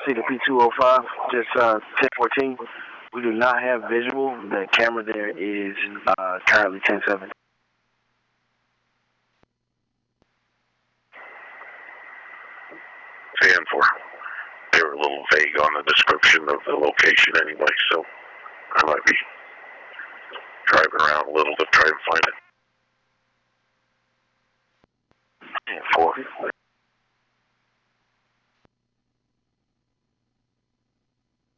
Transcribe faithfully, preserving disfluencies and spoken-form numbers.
see the P two oh five, just uh, ten fourteen. We do not have visual. The camera there is uh, currently ten seven. ten four. They were a little vague on the description of the location anyway, so I might be driving around a little to try and find it. ten four.